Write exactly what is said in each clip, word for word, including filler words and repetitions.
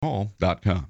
hall dot com.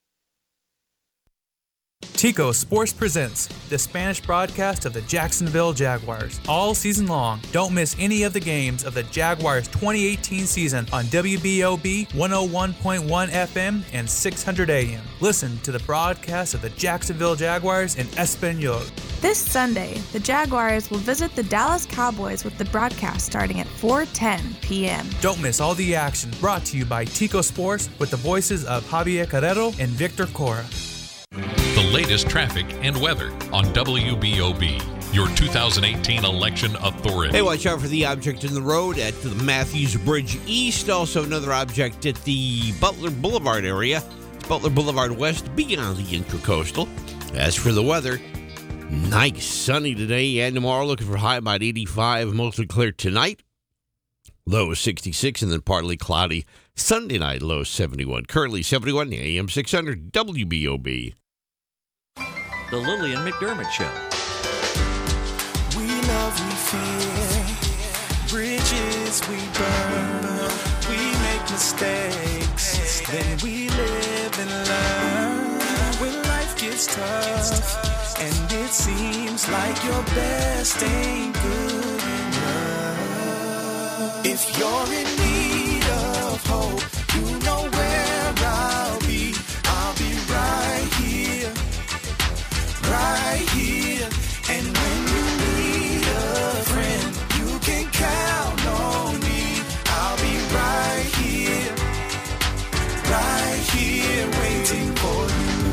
Tico Sports presents the Spanish broadcast of the Jacksonville Jaguars. All season long, don't miss any of the games of the Jaguars twenty eighteen season on W B O B one oh one point one F M and six hundred A M. Listen to the broadcast of the Jacksonville Jaguars in Espanol. This Sunday, the Jaguars will visit the Dallas Cowboys with the broadcast starting at four ten p.m. Don't miss all the action, brought to you by Tico Sports with the voices of Javier Carrero and Victor Cora. The latest traffic and weather on W B O B, your two thousand eighteen election authority. Hey, watch out for the object in the road at the Matthews Bridge East. Also, another object at the Butler Boulevard area. Butler Boulevard West beyond the Intracoastal. As for the weather, nice sunny today and tomorrow. Looking for high about eighty-five, mostly clear tonight. Low sixty-six, and then partly cloudy Sunday night, low seventy-one. Currently seventy-one, A M six hundred, W B O B. The Lillian McDermott Show. We love, we fear, bridges we burn, we make mistakes, then we live and learn. When life gets tough, and it seems like your best ain't good enough. If you're in need of hope, you know where I'll be. I'll be right here. Right here, and when you need a friend, you can count on me. I'll be right here, right here, waiting for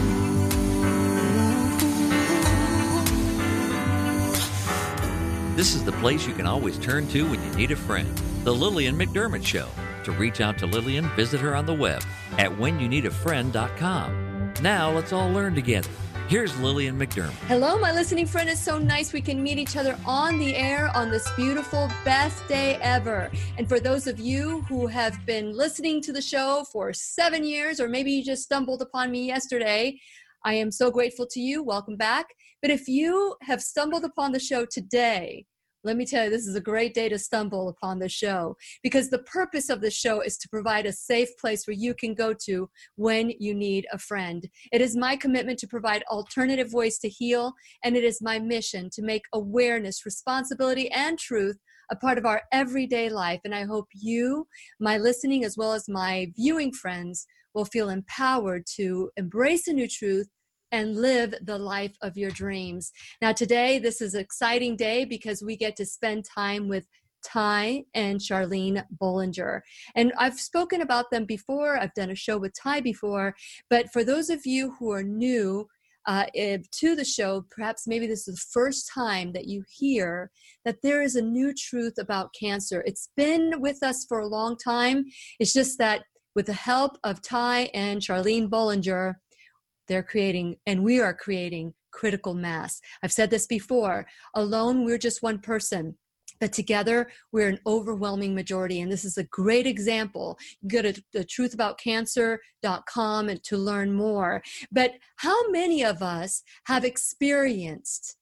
you. This is the place you can always turn to when you need a friend. The Lillian McDermott Show. To reach out to Lillian, visit her on the web at when you need a friend dot com. Now let's all learn together. Here's Lillian McDermott. Hello, my listening friend. It's so nice we can meet each other on the air on this beautiful, best day ever. And for those of you who have been listening to the show for seven years, or maybe you just stumbled upon me yesterday, I am so grateful to you. Welcome back. But if you have stumbled upon the show today, let me tell you, this is a great day to stumble upon the show, because the purpose of the show is to provide a safe place where you can go to when you need a friend. It is my commitment to provide alternative ways to heal, and it is my mission to make awareness, responsibility, and truth a part of our everyday life. And I hope you, my listening as well as my viewing friends, will feel empowered to embrace a new truth and live the life of your dreams. Now today, this is an exciting day because we get to spend time with Ty and Charlene Bollinger. And I've spoken about them before. I've done a show with Ty before. But for those of you who are new uh, to the show, perhaps maybe this is the first time that you hear that there is a new truth about cancer. It's been with us for a long time. It's just that with the help of Ty and Charlene Bollinger, they're creating, and we are creating, critical mass. I've said this before. Alone, we're just one person. But together, we're an overwhelming majority. And this is a great example. You go to the truth about cancer dot com and to learn more. But how many of us have experienced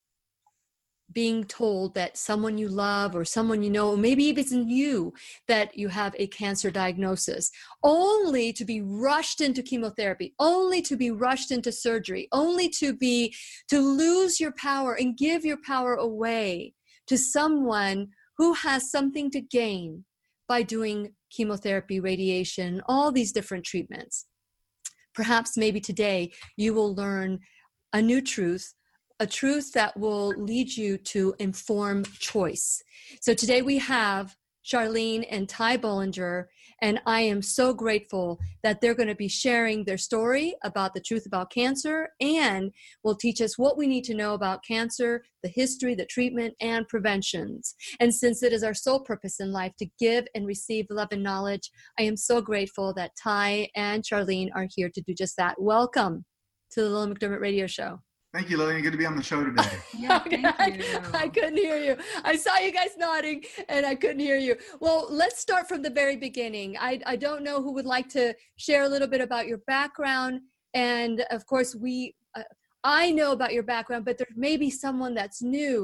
being told that someone you love or someone you know, or maybe even you, that you have a cancer diagnosis, only to be rushed into chemotherapy, only to be rushed into surgery, only to be, to lose your power and give your power away to someone who has something to gain by doing chemotherapy, radiation, all these different treatments. Perhaps maybe today you will learn a new truth, a truth that will lead you to informed choice. So today we have Charlene and Ty Bollinger, and I am so grateful that they're going to be sharing their story about the truth about cancer and will teach us what we need to know about cancer, the history, the treatment, and preventions. And since it is our sole purpose in life to give and receive love and knowledge, I am so grateful that Ty and Charlene are here to do just that. Welcome to the Lillian McDermott Radio Show. Thank you, Lillian. Good to be on the show today. Yeah, thank you. I, I couldn't hear you. I saw you guys nodding, and I couldn't hear you. Well, let's start from the very beginning. I, I don't know who would like to share a little bit about your background. And, of course, we uh, I know about your background, but there may be someone that's new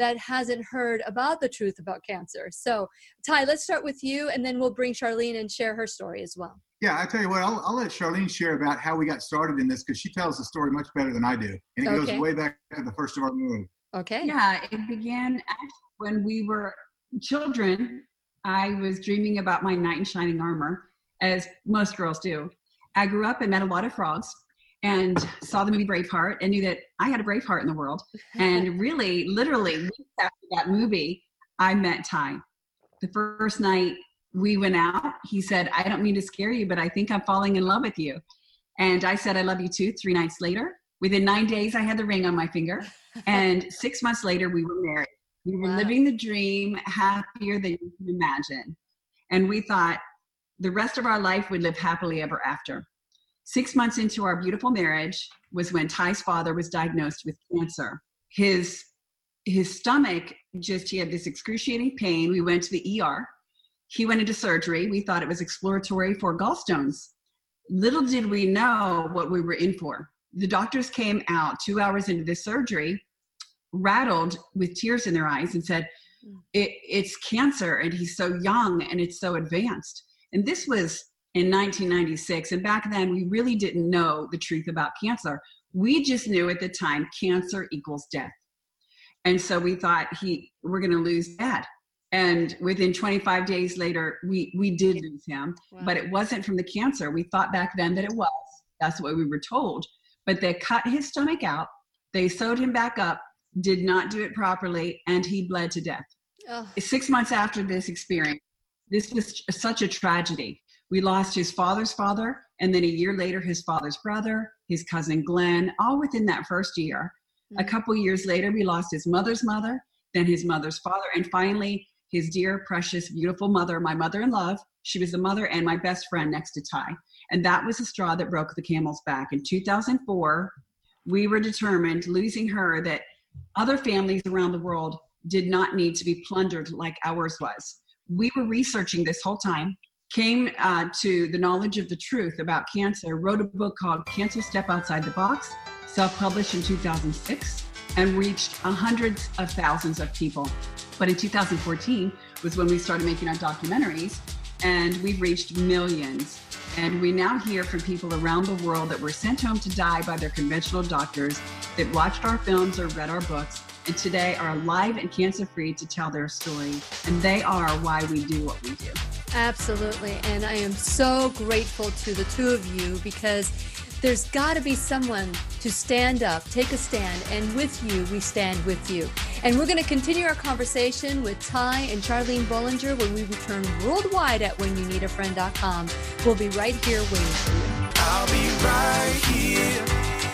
that hasn't heard about the truth about cancer. So, Ty, let's start with you, and then we'll bring Charlene and share her story as well. Yeah, I tell you what, I'll, I'll let Charlene share about how we got started in this, because she tells the story much better than I do. And it Okay. goes way back to the first of our move. Okay. Yeah, it began actually when we were children. I was dreaming about my knight in shining armor, as most girls do. I grew up and met a lot of frogs and saw the movie Braveheart and knew that I had a Braveheart in the world. And really, literally, weeks after that movie, I met Ty. The first night we went out, he said, I don't mean to scare you, but I think I'm falling in love with you. And I said, I love you too. Three nights later, within nine days, I had the ring on my finger. And six months later, we were married. We were Wow. living the dream, happier than you can imagine. And we thought the rest of our life would live happily ever after. Six months into our beautiful marriage was when Ty's father was diagnosed with cancer. His, his stomach just, he had this excruciating pain. We went to the E R. He went into surgery. We thought it was exploratory for gallstones. Little did we know what we were in for. The doctors came out two hours into the surgery, rattled with tears in their eyes, and said, it, it's cancer, and he's so young and it's so advanced. And this was in nineteen ninety-six. And back then we really didn't know the truth about cancer. We just knew at the time cancer equals death. And so we thought he, we're going to lose Dad. And within twenty-five days later, we, we did lose him, Wow. but it wasn't from the cancer. We thought back then that it was. That's what we were told. But they cut his stomach out. They sewed him back up, did not do it properly, and he bled to death. Oh, Six months after this experience, this was such a tragedy. We lost his father's father, and then a year later, his father's brother, his cousin Glenn, all within that first year. A couple years later, we lost his mother's mother, then his mother's father, and finally, his dear, precious, beautiful mother, my mother-in-law. She was the mother and my best friend next to Ty. And that was the straw that broke the camel's back. In two thousand four, we were determined, losing her, that other families around the world did not need to be plundered like ours was. We were researching this whole time, came uh, to the knowledge of the truth about cancer, wrote a book called Cancer Step Outside the Box, self-published in two thousand six, and reached hundreds of thousands of people. But in two thousand fourteen was when we started making our documentaries, and we've reached millions. And we now hear from people around the world that were sent home to die by their conventional doctors, that watched our films or read our books, and today are alive and cancer-free to tell their story. And they are why we do what we do. absolutely. And I am so grateful to the two of you, because there's got to be someone to stand up, take a stand, and with you, we stand with you. And we're going to continue our conversation with Ty and Charlene Bollinger when we return worldwide at when you need a friend dot com. We'll be right here waiting for you. I'll be right here,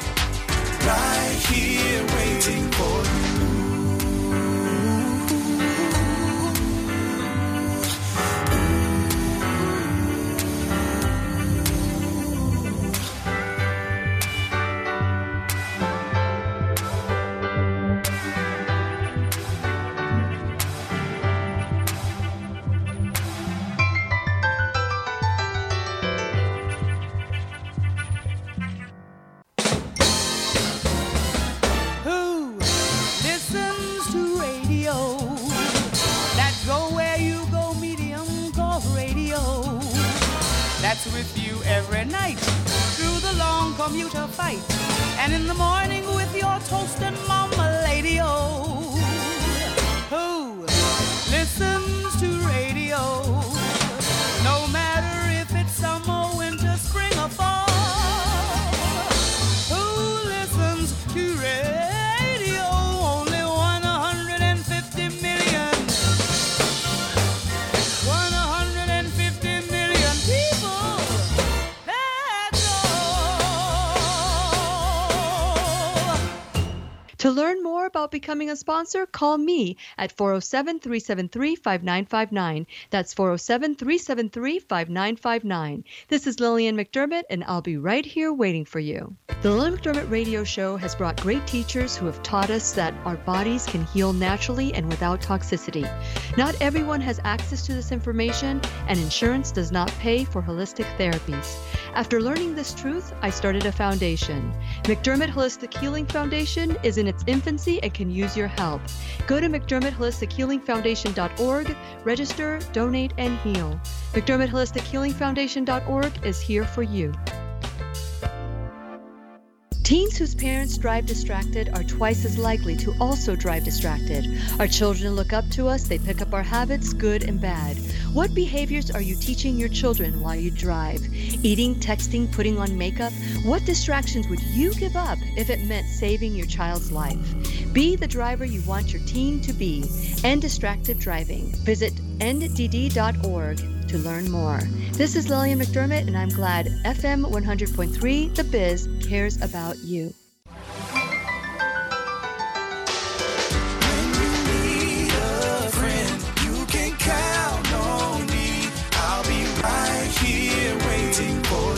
right here waiting for you. Who listens to radio? That's go where you go, medium called radio. That's with you every night through the long commuter fight, and in the morning with your toast and mama lady. Oh, who listens to radio? No matter if it's summer, winter, spring, or fall. Who listens to radio? Only one hundred fifty million. one hundred fifty million people. That's all. To learn more about becoming a sponsor, call me at four oh seven, three seven three, five nine five nine. That's four oh seven, three seven three, five nine five nine. This is Lillian McDermott, and I'll be right here waiting for you. The Lillian McDermott Radio Show has brought great teachers who have taught us that our bodies can heal naturally and without toxicity. Not everyone has access to this information, and insurance does not pay for holistic therapies. After learning this truth, I started a foundation. McDermott Holistic Healing Foundation is in its infancy free and can use your help. Go to McDermott Holistic Healing Foundation dot org, register, donate, and heal. McDermott Holistic Healing Foundation dot org is here for you. Teens whose parents drive distracted are twice as likely to also drive distracted. Our children look up to us, they pick up our habits, good and bad. What behaviors are you teaching your children while you drive? Eating, texting, putting on makeup? What distractions would you give up if it meant saving your child's life? Be the driver you want your teen to be. End distracted driving. Visit end d d dot org to learn more. This is Lillian McDermott, and I'm glad F M one hundred point three, The Biz, cares about you. When you need a friend, you can count on me. I'll be right here waiting for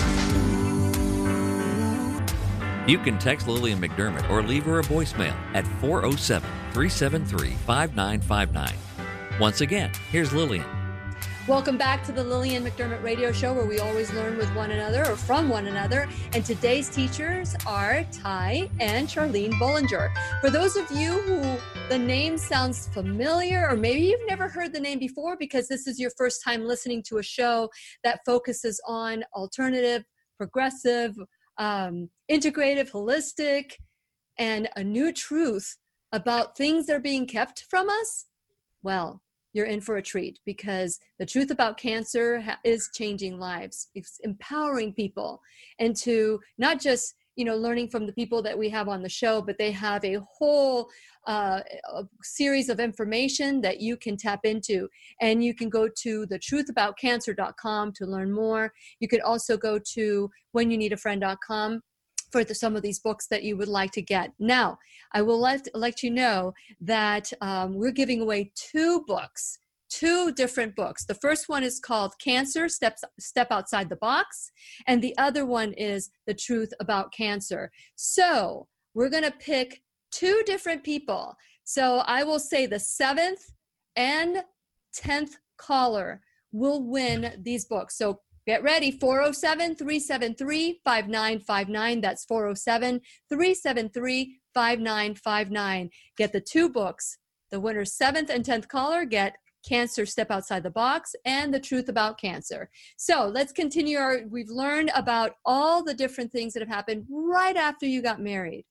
you. You can text Lillian McDermott or leave her a voicemail at four oh seven, three seven three, five nine five nine. Once again, here's Lillian. Welcome back to the Lillian McDermott Radio Show, where we always learn with one another or from one another. And today's teachers are Ty and Charlene Bollinger. For those of you who the name sounds familiar, or maybe you've never heard the name before because this is your first time listening to a show that focuses on alternative, progressive, um, integrative, holistic, and a new truth about things that are being kept from us, well, you're in for a treat, because the truth about cancer ha- is changing lives. It's empowering people into not just, you know, learning from the people that we have on the show, but they have a whole uh, a series of information that you can tap into. And you can go to the truth about cancer dot com to learn more. You could also go to when you need a friend dot com for the, some of these books that you would like to get. Now, I will let, let you know that um, we're giving away two books, two different books. The first one is called Cancer, Steps, Step Outside the Box, and the other one is The Truth About Cancer. So we're going to pick two different people. So I will say the seventh and tenth caller will win these books. So get ready, four oh seven, three seven three, five nine five nine. That's four oh seven, three seven three, five nine five nine. Get the two books. The winner's seventh and tenth caller get Cancer, Step Outside the Box, and The Truth About Cancer. So let's continue. Our, we've learned about all the different things that have happened right after you got married.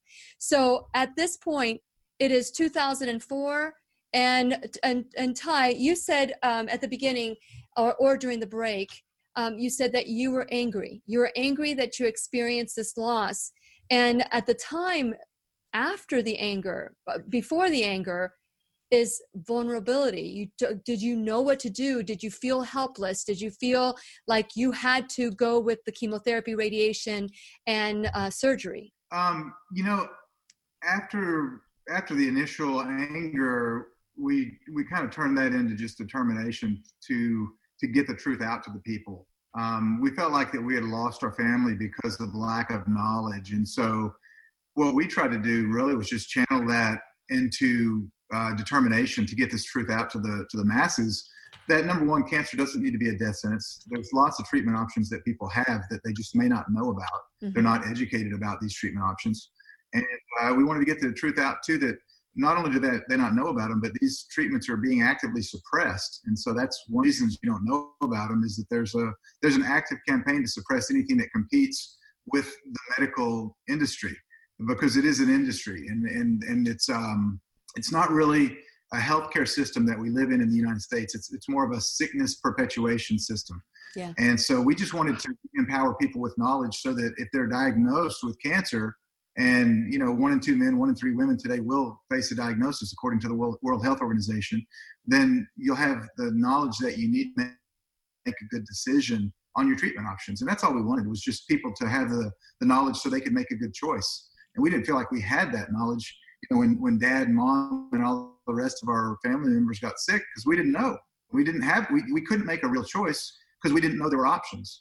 So at this point, it is two thousand four. And, and, and Ty, you said um, at the beginning or, or during the break, Um, you said that you were angry. You were angry that you experienced this loss. And at the time, after the anger, before the anger, is vulnerability. You, did you know what to do? Did you feel helpless? Did you feel like you had to go with the chemotherapy, radiation, and uh, surgery? Um, you know, after after the initial anger, we we kind of turned that into just determination to to get the truth out to the people. Um, we felt like that we had lost our family because of lack of knowledge. And so what we tried to do really was just channel that into uh, determination to get this truth out to the to the masses, that number one, cancer doesn't need to be a death sentence. There's lots of treatment options that people have that they just may not know about. Mm-hmm. They're not educated about these treatment options. And uh, we wanted to get the truth out too, that not only do they, they not know about them, but these treatments are being actively suppressed. And so that's one reason you don't know about them, is that there's a there's an active campaign to suppress anything that competes with the medical industry, because it is an industry, and and and it's um it's not really a healthcare system that we live in in the United States. It's it's more of a sickness perpetuation system. Yeah. And so we just wanted to empower people with knowledge so that if they're diagnosed with cancer, and, you know, one in two men, one in three women today will face a diagnosis according to the World, World Health Organization, then you'll have the knowledge that you need to make a good decision on your treatment options. And that's all we wanted, was just people to have the, the knowledge so they could make a good choice. And we didn't feel like we had that knowledge, you know, when, when dad, mom, and all the rest of our family members got sick, because we didn't know. We didn't have, we, we couldn't make a real choice because we didn't know there were options.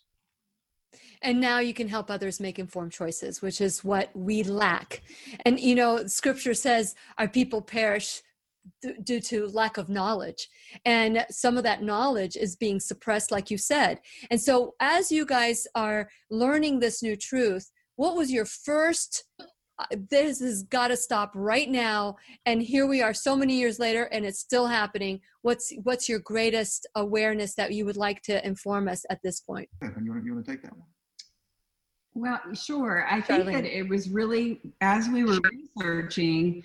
And now you can help others make informed choices, which is what we lack. And, you know, scripture says our people perish th- due to lack of knowledge. And some of that knowledge is being suppressed, like you said. And so as you guys are learning this new truth, what was your first this has got to stop right now. And here we are so many years later and it's still happening. What's what's your greatest awareness that you would like to inform us at this point? You want, you want to take that one? Well, sure. I think Charlene. that it was really, as we were researching,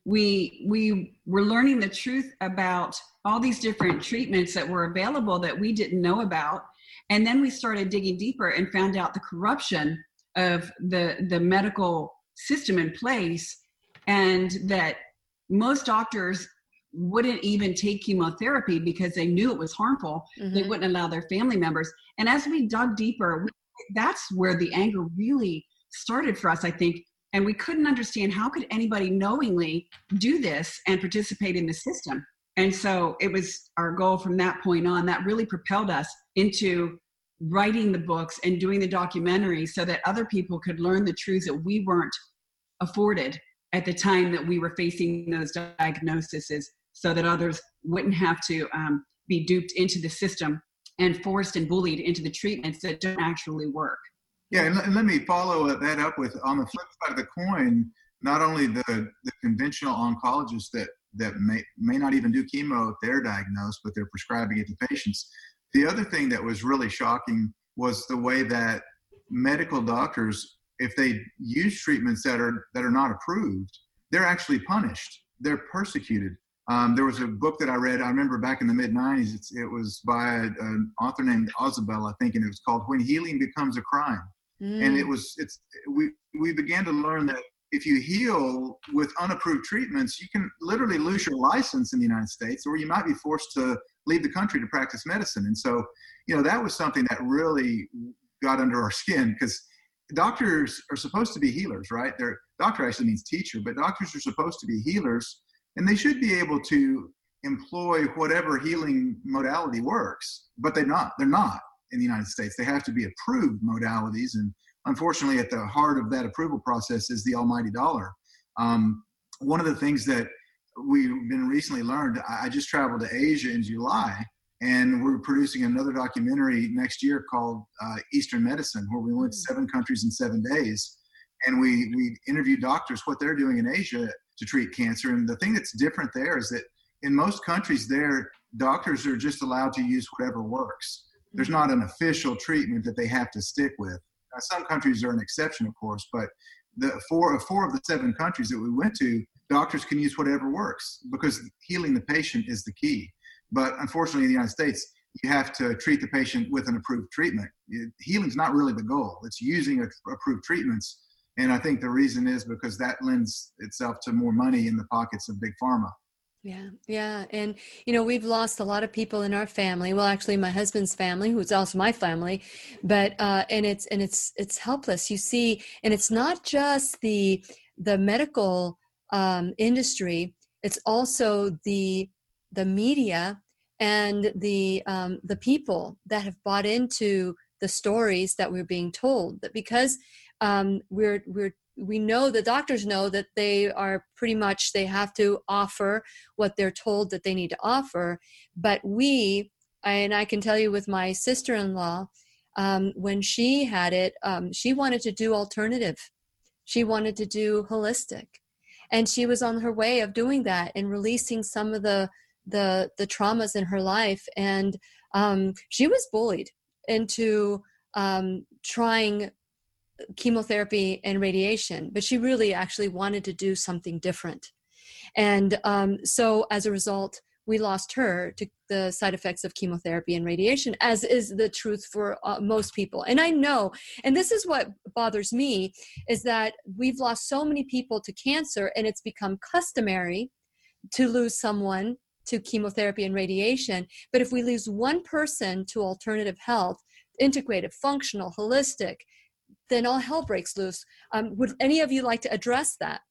we we were learning the truth about all these different treatments that were available that we didn't know about. And then we started digging deeper and found out the corruption of the, the medical system in place, and that most doctors wouldn't even take chemotherapy because they knew it was harmful. Mm-hmm. They wouldn't allow their family members. And as we dug deeper, we, that's where the anger really started for us, I think. And we couldn't understand, how could anybody knowingly do this and participate in the system? And so it was our goal from that point on. That really propelled us into writing the books and doing the documentaries so that other people could learn the truths that we weren't afforded at the time that we were facing those diagnoses, so that others wouldn't have to um, be duped into the system and forced and bullied into the treatments that don't actually work. Yeah, and, and let me follow that up with, on the flip side of the coin, not only the, the conventional oncologists that, that may, may not even do chemo if they're diagnosed, but they're prescribing it to patients. The other thing that was really shocking was the way that medical doctors, if they use treatments that are that are not approved, they're actually punished. They're persecuted. Um, there was a book that I read, I remember back in the mid nineties, it's, it was by a, an author named Ozabel, I think, and it was called When Healing Becomes a Crime. Mm. And it was, it's, we, we began to learn that if you heal with unapproved treatments, you can literally lose your license in the United States, or you might be forced to leave the country to practice medicine. And so, you know, that was something that really got under our skin, because doctors are supposed to be healers, right? They're, doctor actually means teacher, but doctors are supposed to be healers, and they should be able to employ whatever healing modality works, but they're not. They're not in the United States. They have to be approved modalities, and unfortunately, at the heart of that approval process is the almighty dollar. Um, one of the things that we've been recently learned, I just traveled to Asia in July, and we're producing another documentary next year called uh, Eastern Medicine, where we went to seven countries in seven days. And we, we interviewed doctors, what they're doing in Asia to treat cancer. And the thing that's different there is that in most countries there, doctors are just allowed to use whatever works. There's not an official treatment that they have to stick with. Now, some countries are an exception, of course, but the four, four of the seven countries that we went to, doctors can use whatever works, because healing the patient is the key. But unfortunately, in the United States, you have to treat the patient with an approved treatment. Healing's not really the goal. It's using approved treatments. And I think the reason is because that lends itself to more money in the pockets of big pharma. Yeah, yeah. And, you know, we've lost a lot of people in our family. Well, actually, my husband's family, who's also my family, but, uh, and it's, and it's, it's helpless. You see, and it's not just the, the medical um, industry, it's also the, the media and the, um, the people that have bought into the stories that we're being told, that because um, we're, we're, we know the doctors know that they are pretty much, they have to offer what they're told that they need to offer. But we, and I can tell you with my sister-in-law, um, when she had it, um, she wanted to do alternative. She wanted to do holistic. And she was on her way of doing that and releasing some of the, the, the traumas in her life. And um, she was bullied into um, trying chemotherapy and radiation, but she really actually wanted to do something different. And um, so as a result, we lost her to the side effects of chemotherapy and radiation, as is the truth for uh, most people. And I know, and this is what bothers me, is that we've lost so many people to cancer, and it's become customary to lose someone to chemotherapy and radiation. But if we lose one person to alternative health, integrative, functional, holistic, then all hell breaks loose. Um, would any of you like to address that?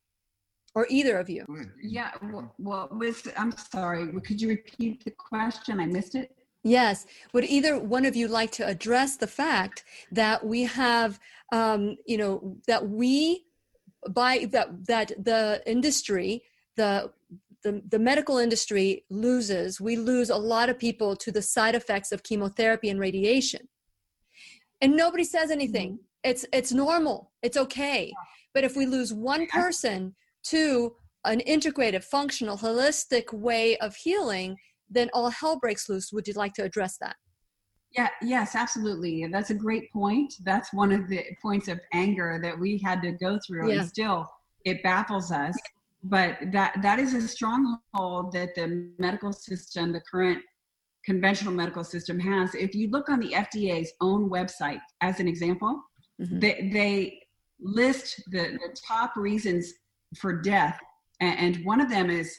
Or either of you? Yeah, well, well with, I'm sorry, could you repeat the question? I missed it. Yes. Would either one of you like to address the fact that we have, um, you know, that we, by that, that the industry, the, the, the medical industry loses, we lose a lot of people to the side effects of chemotherapy and radiation. And nobody says anything. it's it's normal. It's okay. But if we lose one person to an integrative, functional, holistic way of healing, then all hell breaks loose. Would you like to address that? Yeah, yes, absolutely. That's a great point. That's one of the points of anger that we had to go through, Yeah. and still it baffles us. But that that is a stronghold that the medical system, the current conventional medical system has. If you look on the F D A's own website, as an example, Mhm. they, they list the, the top reasons for death, and, and one of them is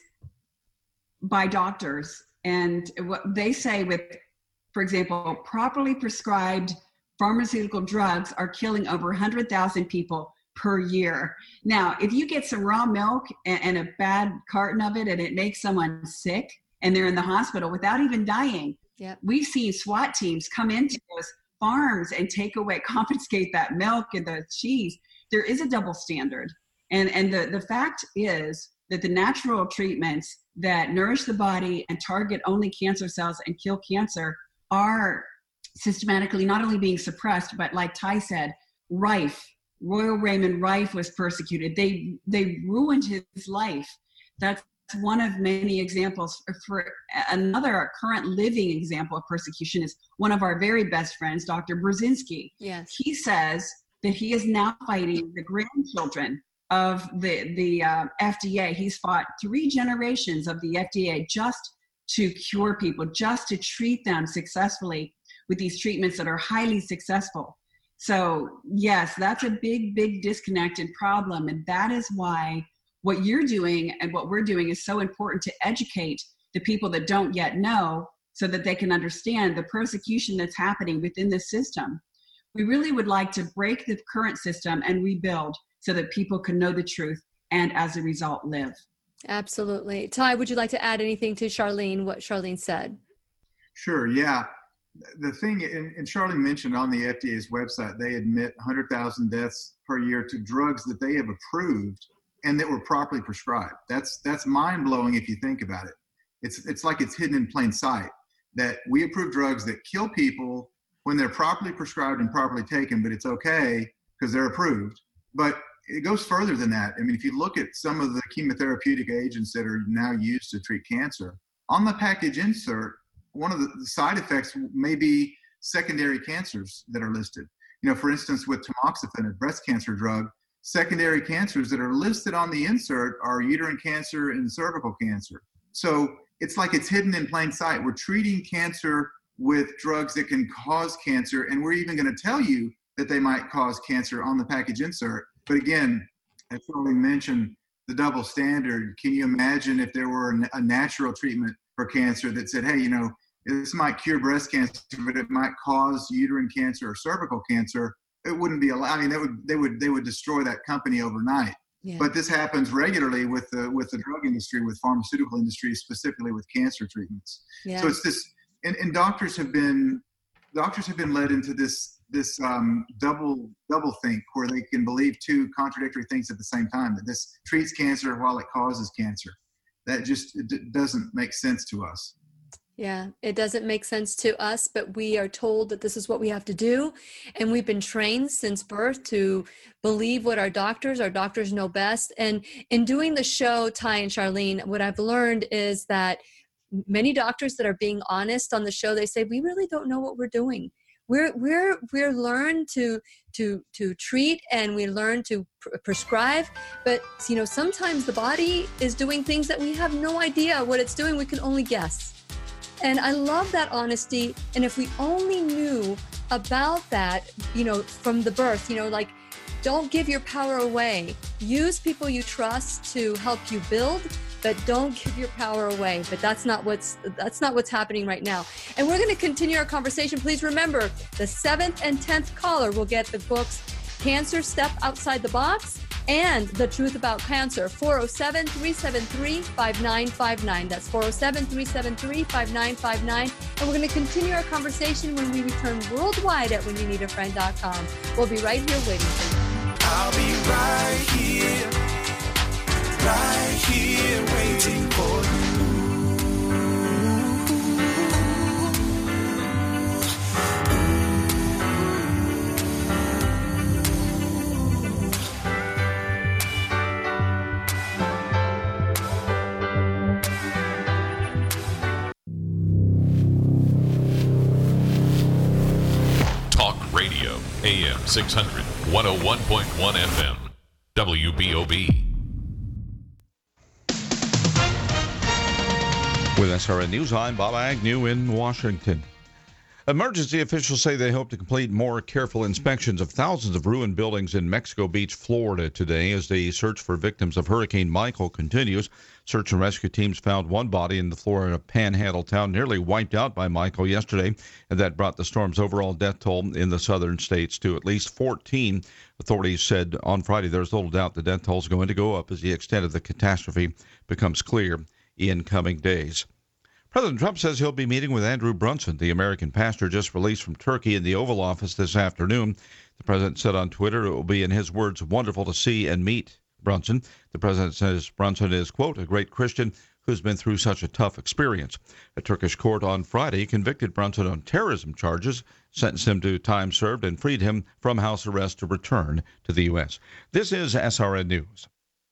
by doctors. And what they say with, for example, properly prescribed pharmaceutical drugs are killing over one hundred thousand people per year. Now, if you get some raw milk and, and a bad carton of it and it makes someone sick and they're in the hospital without even dying, Yep. we've seen SWAT teams come into those farms and take away, confiscate that milk and the cheese. There is a double standard. And, and the, the fact is that the natural treatments that nourish the body and target only cancer cells and kill cancer are systematically not only being suppressed, but like Ty said, Rife, Royal Raymond Rife was persecuted. They they ruined his life. That's one of many examples. For another current living example of persecution is one of our very best friends, Doctor Brzezinski. Yes. He says that he is now fighting the grandchildren of the, the uh, F D A. He's fought three generations of the F D A just to cure people, just to treat them successfully with these treatments that are highly successful. So yes, that's a big, big disconnected problem. And that is why what you're doing and what we're doing is so important to educate the people that don't yet know, so that they can understand the persecution that's happening within the system. We really would like to break the current system and rebuild so that people can know the truth and as a result live. Absolutely. Ty, would you like to add anything to Charlene, what Charlene said? Sure, yeah. The thing, and, and Charlene mentioned on the F D A's website, they admit one hundred thousand deaths per year to drugs that they have approved and that were properly prescribed. That's that's mind-blowing if you think about it. It's it's like it's hidden in plain sight that we approve drugs that kill people when they're properly prescribed and properly taken, but it's okay because they're approved. But it goes further than that. I mean, if you look at some of the chemotherapeutic agents that are now used to treat cancer, on the package insert, one of the side effects may be secondary cancers that are listed. You know, for instance, with tamoxifen, a breast cancer drug, secondary cancers that are listed on the insert are uterine cancer and cervical cancer. So it's like it's hidden in plain sight. We're treating cancer with drugs that can cause cancer, and we're even going to tell you that they might cause cancer on the package insert. But again, as Charlie mentioned, the double standard. Can you imagine if there were a natural treatment for cancer that said, hey, you know, this might cure breast cancer, but it might cause uterine cancer or cervical cancer? It wouldn't be allowed. I mean, they would they would they would destroy that company overnight. Yeah. But this happens regularly with the with the drug industry, with pharmaceutical industry, specifically with cancer treatments. Yeah. So it's this, and, and doctors have been doctors have been led into this this um, double double think where they can believe two contradictory things at the same time, that this treats cancer while it causes cancer. That just it d- doesn't make sense to us. Yeah, it doesn't make sense to us, but we are told that this is what we have to do. And we've been trained since birth to believe what our doctors, our doctors know best. And in doing the show, Ty and Charlene, what I've learned is that many doctors that are being honest on the show, they say, we really don't know what we're doing. We're we're we're learned to to to treat, and we learn to pr- prescribe, but you know, sometimes the body is doing things that we have no idea what it's doing. We can only guess. And I love that honesty. And if we only knew about that, you know, from the birth, you know, like, don't give your power away. Use people you trust to help you build, but don't give your power away. But that's not what's that's not what's happening right now. And we're going to continue our conversation. Please remember, the seventh and tenth caller will get the books Cancer Step Outside the Box and The Truth About Cancer. four oh seven, three seven three, five nine five nine. That's four oh seven, three seven three, five nine five nine. And we're going to continue our conversation when we return worldwide at when you need a friend dot com. We'll be right here waiting for you. I'll be right here, right here waiting for you. M six hundred, one oh one point one F M. W B O B. With S R N News, I'm Bob Agnew in Washington. Emergency officials say they hope to complete more careful inspections of thousands of ruined buildings in Mexico Beach, Florida today as the search for victims of Hurricane Michael continues. Search and rescue teams found one body in the Florida Panhandle town nearly wiped out by Michael yesterday, and that brought the storm's overall death toll in the southern states to at least fourteen. Authorities said on Friday there's little doubt the death toll is going to go up as the extent of the catastrophe becomes clear in coming days. President Trump says he'll be meeting with Andrew Brunson, the American pastor just released from Turkey, in the Oval Office this afternoon. The president said on Twitter it will be, in his words, wonderful to see and meet Brunson. The president says Brunson is, quote, a great Christian who's been through such a tough experience. A Turkish court on Friday convicted Brunson on terrorism charges, sentenced him to time served, and freed him from house arrest to return to the U S. This is S R N News.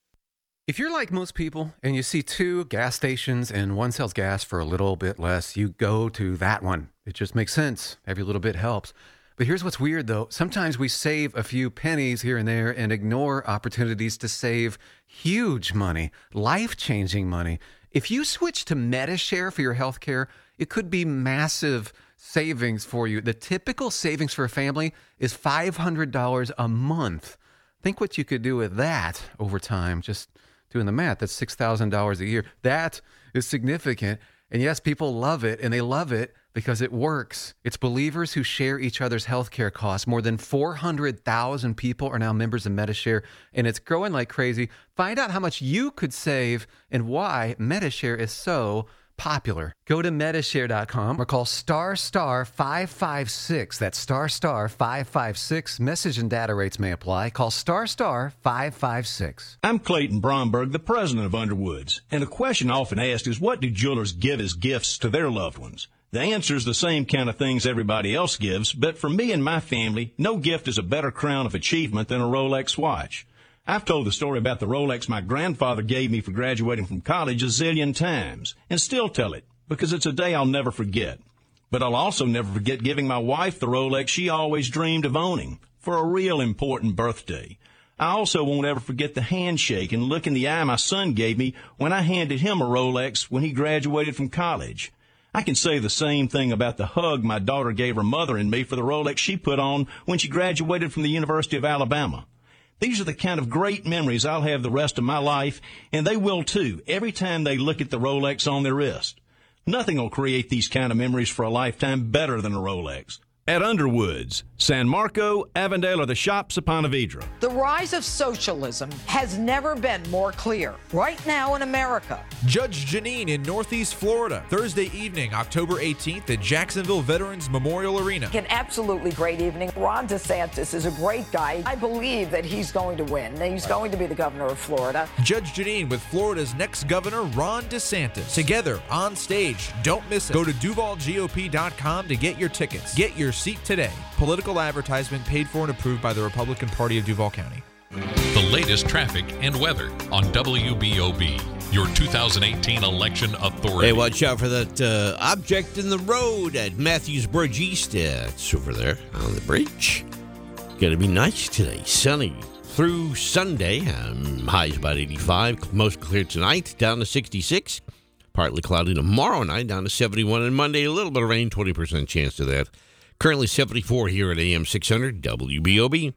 If you're like most people and you see two gas stations and one sells gas for a little bit less, you go to that one. It just makes sense. Every little bit helps. But here's what's weird, though. Sometimes we save a few pennies here and there and ignore opportunities to save huge money, life-changing money. If you switch to Medi-Share for your health care, it could be massive savings for you. The typical savings for a family is five hundred dollars a month. Think what you could do with that over time. Just doing the math, that's six thousand dollars a year. That is significant. And yes, people love it, and they love it because it works. It's believers who share each other's healthcare costs. More than four hundred thousand people are now members of Medi-Share, and it's growing like crazy. Find out how much you could save and why Medi-Share is so popular. Go to Medi-Share dot com or call star star five five six. That's star star five five six. Message and data rates may apply. Call star star five five six. I'm Clayton Bromberg, the president of Underwoods, and a question often asked is, what do jewelers give as gifts to their loved ones? The answer is the same kind of things everybody else gives, but for me and my family, no gift is a better crown of achievement than a Rolex watch. I've told the story about the Rolex my grandfather gave me for graduating from college a zillion times, and still tell it, because it's a day I'll never forget. But I'll also never forget giving my wife the Rolex she always dreamed of owning for a real important birthday. I also won't ever forget the handshake and look in the eye my son gave me when I handed him a Rolex when he graduated from college. I can say the same thing about the hug my daughter gave her mother and me for the Rolex she put on when she graduated from the University of Alabama. These are the kind of great memories I'll have the rest of my life, and they will too, every time they look at the Rolex on their wrist. Nothing will create these kind of memories for a lifetime better than a Rolex. At Underwoods, San Marco, Avondale, or the shops of Ponte Vedra. The rise of socialism has never been more clear. Right now in America. Judge Janine in Northeast Florida, Thursday evening, October eighteenth at Jacksonville Veterans Memorial Arena. An absolutely great evening. Ron DeSantis is a great guy. I believe that he's going to win. He's going to be the governor of Florida. Judge Janine with Florida's next governor, Ron DeSantis. Together on stage. Don't miss it. Go to Duval G O P dot com to get your tickets. Get your seat today. Political advertisement paid for and approved by the Republican Party of Duval County. The latest traffic and weather on W B O B, your two thousand eighteen election authority. Hey, watch out for that uh, object in the road at Matthews Bridge East. Uh, it's over there on the bridge. Gonna be nice today. Sunny through Sunday. Um, highs about eighty-five. Most clear tonight, down to sixty-six. Partly cloudy tomorrow night, down to seventy-one. And Monday, a little bit of rain, twenty percent chance of that. Currently seventy-four here at A M six hundred W B O B.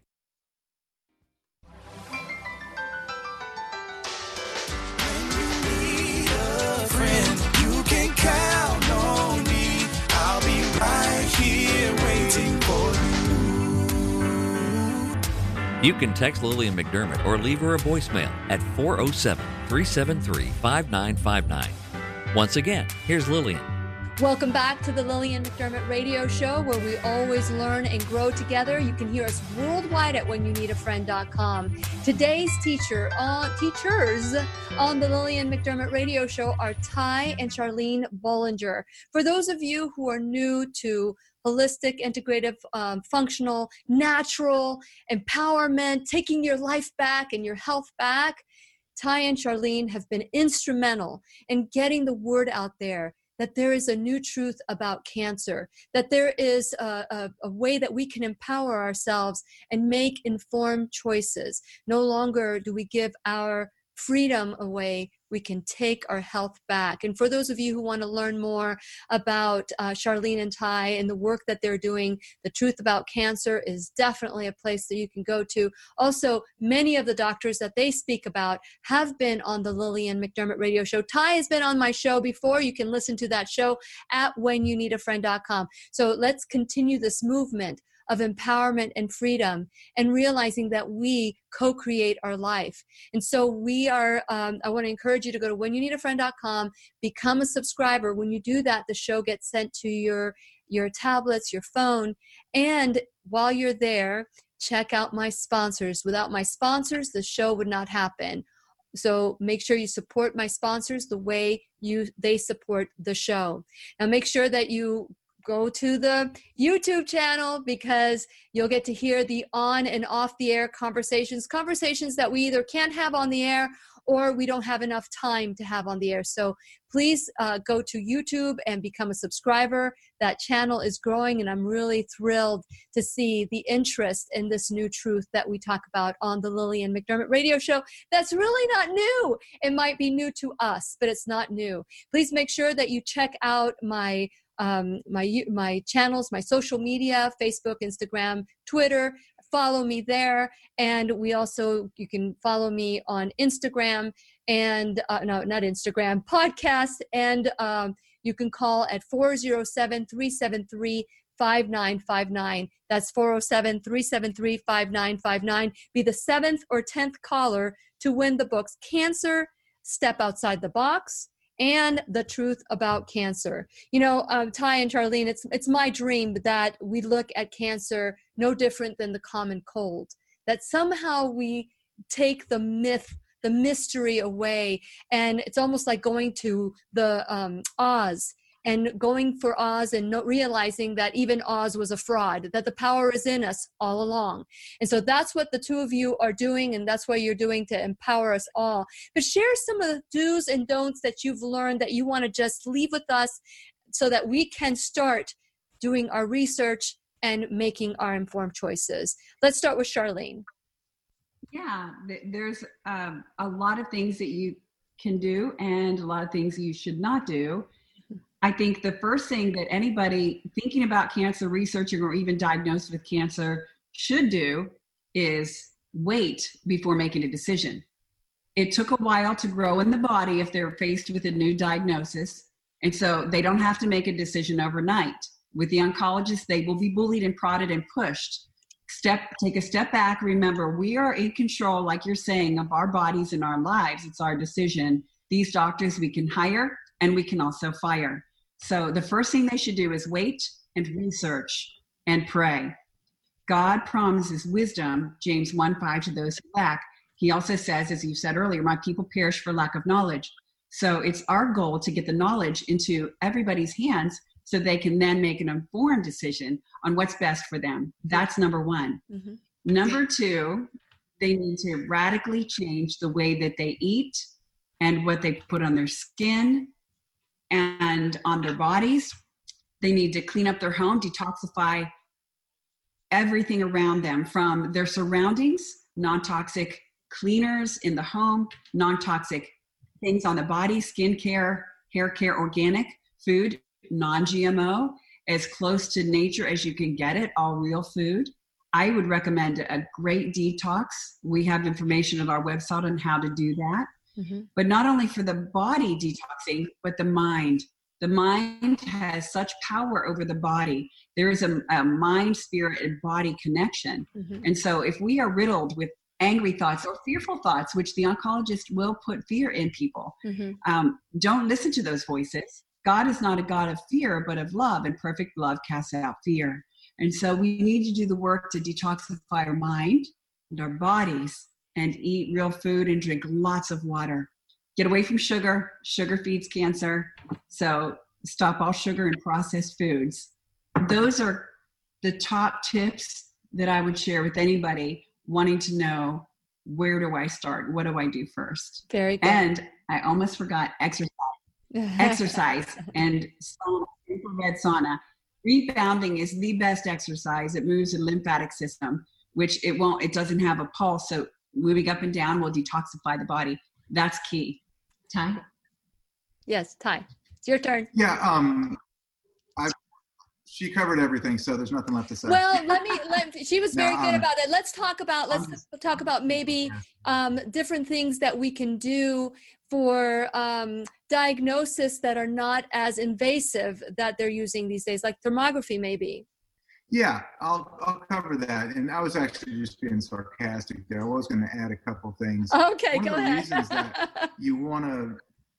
You can count on me. I'll be right here waiting for you. You can text Lillian McDermott or leave her a voicemail at four oh seven, three seven three, five nine five nine. Once again, here's Lillian. Welcome back to the Lillian McDermott Radio Show, where we always learn and grow together. You can hear us worldwide at when you need a friend dot com. Today's teacher, uh, teachers on the Lillian McDermott Radio Show are Ty and Charlene Bollinger. For those of you who are new to holistic, integrative, um, functional, natural empowerment, taking your life back and your health back, Ty and Charlene have been instrumental in getting the word out there that there is a new truth about cancer, that there is a, a, a way that we can empower ourselves and make informed choices. No longer do we give our freedom away, we can take our health back. And for those of you who want to learn more about uh, Charlene and Ty and the work that they're doing, The Truth About Cancer is definitely a place that you can go to. Also, many of the doctors that they speak about have been on the Lillian McDermott radio show. Ty has been on my show before. You can listen to that show at when you need a friend dot com. So let's continue this movement of empowerment and freedom, and realizing that we co-create our life. And so we are, um, I want to encourage you to go to when you need a friend dot com, become a subscriber. When you do that, the show gets sent to your, your tablets, your phone. And while you're there, check out my sponsors. Without my sponsors, the show would not happen. So make sure you support my sponsors the way you they support the show. Now make sure that you go to the YouTube channel, because you'll get to hear the on and off the air conversations, conversations that we either can't have on the air or we don't have enough time to have on the air. So please uh, go to YouTube and become a subscriber. That channel is growing, and I'm really thrilled to see the interest in this new truth that we talk about on the Lillian McDermott radio show. That's really not new. It might be new to us, but it's not new. Please make sure that you check out my um, my my channels, my social media, Facebook, Instagram, Twitter. Follow me there. And we also, you can follow me on Instagram and, uh, no, not Instagram, podcast. And um, you can call at four oh seven, three seven three, five nine five nine. That's four oh seven, three seven three, five nine five nine. Be the seventh or tenth caller to win the books Cancer, Step Outside the Box, and The Truth About Cancer. You know, um, Ty and Charlene, it's it's my dream that we look at cancer no different than the common cold, that somehow we take the myth, the mystery away, and it's almost like going to the um, Oz, and going for Oz and not realizing that even Oz was a fraud, that the power is in us all along. And so that's what the two of you are doing, and that's what you're doing to empower us all. But share some of the do's and don'ts that you've learned that you want to just leave with us so that we can start doing our research and making our informed choices. Let's start with Charlene. Yeah, there's um, a lot of things that you can do and a lot of things you should not do. I think the first thing that anybody thinking about cancer, researching, or even diagnosed with cancer should do is wait before making a decision. It took a while to grow in the body if they're faced with a new diagnosis. And so they don't have to make a decision overnight. With the oncologist, they will be bullied and prodded and pushed. Step, take a step back. Remember, we are in control, like you're saying, of our bodies and our lives. It's our decision. These doctors we can hire and we can also fire. So the first thing they should do is wait and research and pray. God promises wisdom, James one five, to those who lack. He also says, as you said earlier, my people perish for lack of knowledge. So it's our goal to get the knowledge into everybody's hands so they can then make an informed decision on what's best for them. That's number one. Mm-hmm. Number two, they need to radically change the way that they eat and what they put on their skin and on their bodies. They need to clean up their home, detoxify everything around them from their surroundings, non-toxic cleaners in the home, non-toxic things on the body, skin care, hair care, organic food, non-G M O, as close to nature as you can get it, all real food. I would recommend a great detox. We have information on our website on how to do that. Mm-hmm. But not only for the body detoxing, but the mind. The mind has such power over the body. There is a, a mind, spirit, and body connection. Mm-hmm. And so if we are riddled with angry thoughts or fearful thoughts, which the oncologist will put fear in people, mm-hmm. um, don't listen to those voices. God is not a God of fear, but of love, and perfect love casts out fear. And so we need to do the work to detoxify our mind and our bodies, and eat real food and drink lots of water. Get away from sugar. Sugar feeds cancer. So stop all sugar and processed foods. Those are the top tips that I would share with anybody wanting to know, where do I start? What do I do first? Very good. And I almost forgot exercise. exercise and sauna, infrared sauna. Rebounding is the best exercise. It moves the lymphatic system, which it won't, it doesn't have a pulse. So moving up and down will detoxify the body. That's key. Ty? Yes, Ty. It's your turn. Yeah, um, I, she covered everything, so there's nothing left to say. Well, let me, let, she was very No, good um, about it. Let's talk about, let's just, talk about maybe um, different things that we can do for um, diagnosis that are not as invasive that they're using these days, like thermography maybe. Yeah, I'll I'll cover that. And I was actually just being sarcastic there. I was going to add a couple things. Okay, one go of the ahead. reasons that you want to,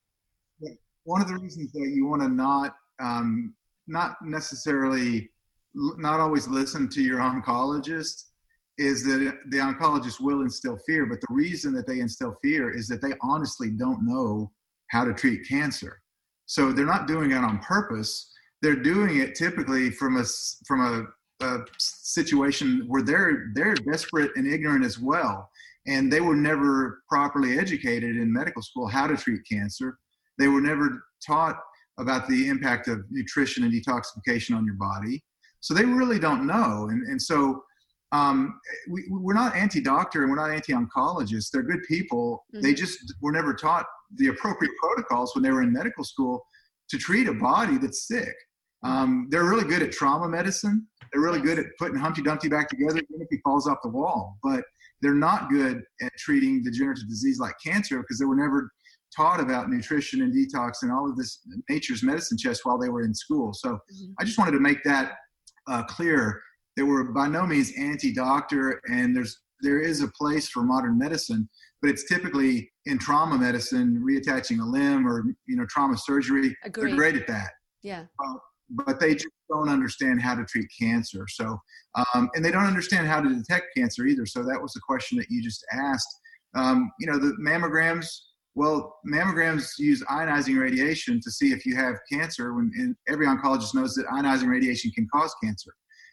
one of the reasons that you want to not um, not necessarily not always listen to your oncologist is that the oncologist will instill fear. But the reason that they instill fear is that they honestly don't know how to treat cancer. So they're not doing it on purpose. They're doing it typically from a from a a situation where they're they're desperate and ignorant as well, and they were never properly educated in medical school how to treat cancer. They were never taught about the impact of nutrition and detoxification on your body, so they really don't know. And and so um, we, we're not anti-doctor and we're not anti-oncologists. They're good people. Mm-hmm. They just were never taught the appropriate protocols when they were in medical school to treat a body that's sick. Um, they're really good at trauma medicine. They're really good at putting Humpty Dumpty back together even if he falls off the wall. But they're not good at treating degenerative disease like cancer because they were never taught about nutrition and detox and all of this nature's medicine chest while they were in school. So mm-hmm. I just wanted to make that uh, clear. They were by no means anti-doctor, and there's there is a place for modern medicine, but it's typically in trauma medicine, reattaching a limb or you know trauma surgery. Agreed. They're great at that. Yeah. Uh, but they just don't understand how to treat cancer. So, um, and they don't understand how to detect cancer either. So that was the question that you just asked. Um, you know, the mammograms, well, mammograms use ionizing radiation to see if you have cancer when and every oncologist knows that ionizing radiation can cause cancer.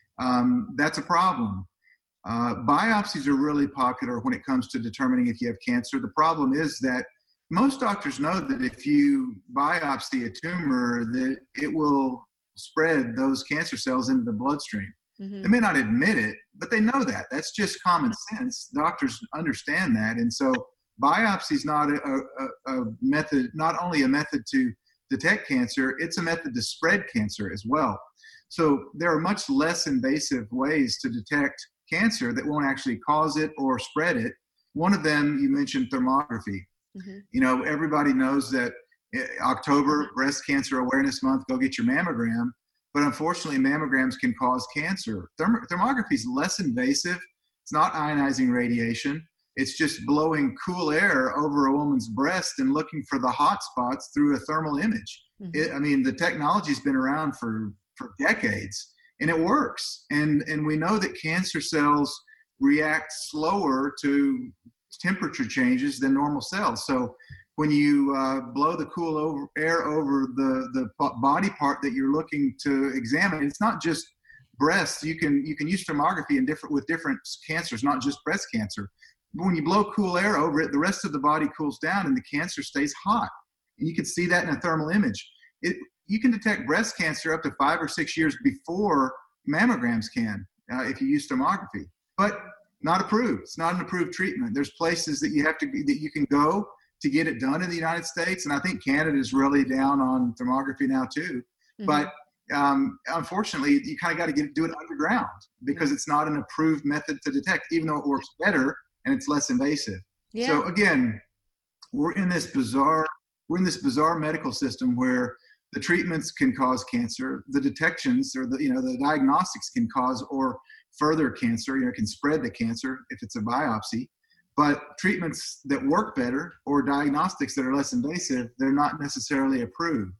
Um, that's a problem. Uh, biopsies are really popular when it comes to determining if you have cancer. The problem is that most doctors know that if you biopsy a tumor, that it will spread those cancer cells into the bloodstream. Mm-hmm. They may not admit it, but they know that. That's just common sense. Doctors understand that. And so biopsy is not a, a, a method, not only a method to detect cancer, it's a method to spread cancer as well. So there are much less invasive ways to detect cancer that won't actually cause it or spread it. One of them, you mentioned thermography. Mm-hmm. You know, everybody knows that October, Breast Cancer Awareness Month, go get your mammogram. But unfortunately, mammograms can cause cancer. Therm- thermography is less invasive. It's not ionizing radiation. It's just blowing cool air over a woman's breast and looking for the hot spots through a thermal image. Mm-hmm. It, I mean, the technology's been around for, for decades, and it works. And, and we know that cancer cells react slower to temperature changes than normal cells. So when you uh, blow the cool over, air over the, the body part that you're looking to examine, it's not just breast. You can you can use thermography in different with different cancers, not just breast cancer. But when you blow cool air over it, the rest of the body cools down and the cancer stays hot. And you can see that in a thermal image. It, you can detect breast cancer up to five or six years before mammograms can uh, if you use thermography. But not approved. It's not an approved treatment. There's places that you have to that you can go to get it done in the United States. And I think Canada is really down on thermography now too. Mm-hmm. But um, unfortunately, you kind of got to get do it underground because mm-hmm. it's not an approved method to detect, even though it works better and it's less invasive. Yeah. So again, we're in this bizarre, we're in this bizarre medical system where the treatments can cause cancer, the detections or the, you know, the diagnostics can cause or further cancer, you know, can spread the cancer if it's a biopsy. But treatments that work better or diagnostics that are less invasive, they're not necessarily approved.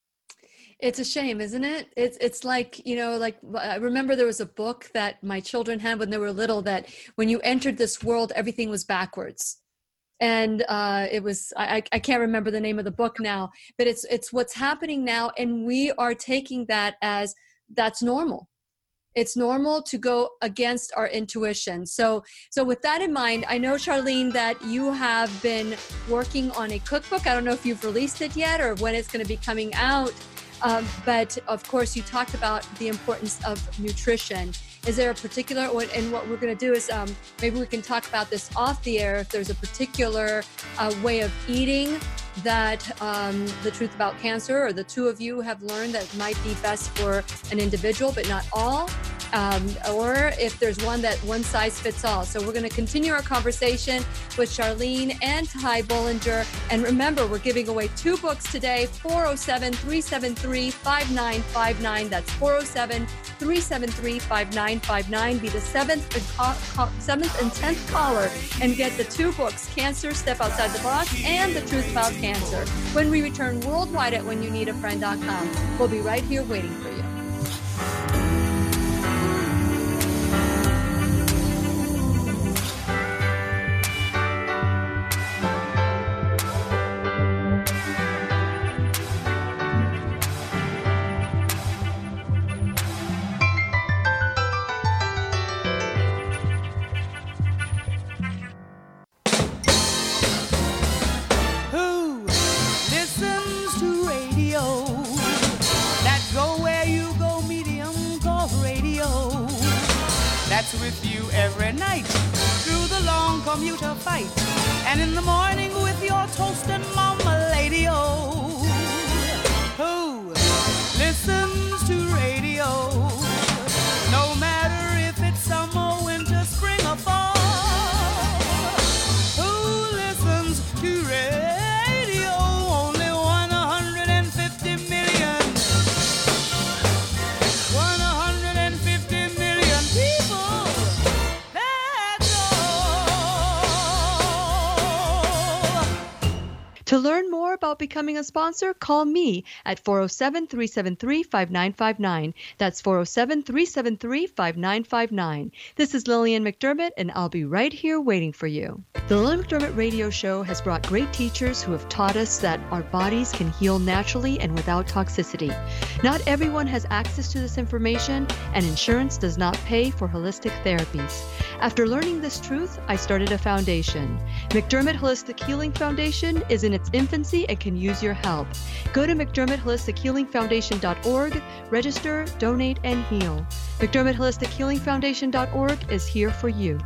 It's a shame, isn't it? It's it's like, you know, like I remember there was a book that my children had when they were little that when you entered this world, everything was backwards. And uh, it was, I, I can't remember the name of the book now, but it's it's what's happening now. And we are taking that as that's normal. It's normal to go against our intuition. So, so with that in mind, I know, Charlene, that you have been working on a cookbook. I don't know if you've released it yet or when it's going to be coming out. Um, but of course, you talked about the importance of nutrition. Is there a particular, and what we're going to do is um, maybe we can talk about this off the air, if there's a particular uh, way of eating that um, The Truth About Cancer, or the two of you have learned that might be best for an individual, but not all. Um, or if there's one that one size fits all. So we're going to continue our conversation with Charlene and Ty Bollinger. And remember, we're giving away two books today, four oh seven, three seven three, five nine five nine. That's four oh seven, three seven three, five nine five nine. Be the seventh and, co- seventh and tenth caller and get the two books, Cancer, Step Outside the Box, and The Truth About Cancer, when we return worldwide at when you need a friend dot com. We'll be right here waiting for you. With you every night through the long commuter fight, and in the morning with your toast and mama lady. Oh, who listens to radio? No matter if it's summer, winter, spring, or fall. Who listens to radio? Only one hundred fifty million. one hundred fifty million people. To learn more about becoming a sponsor, call me at four oh seven, three seven three, five nine five nine. That's four oh seven, three seven three, five nine five nine. This is Lillian McDermott, and I'll be right here waiting for you. The Lillian McDermott Radio Show has brought great teachers who have taught us that our bodies can heal naturally and without toxicity. Not everyone has access to this information, and insurance does not pay for holistic therapies. After learning this truth, I started a foundation. McDermott Holistic Healing Foundation is in its infancy and can use your help. Go to McDermott Holistic Healing Foundation dot org, register, donate, and heal. McDermott Holistic Healing Foundation dot org is here for you.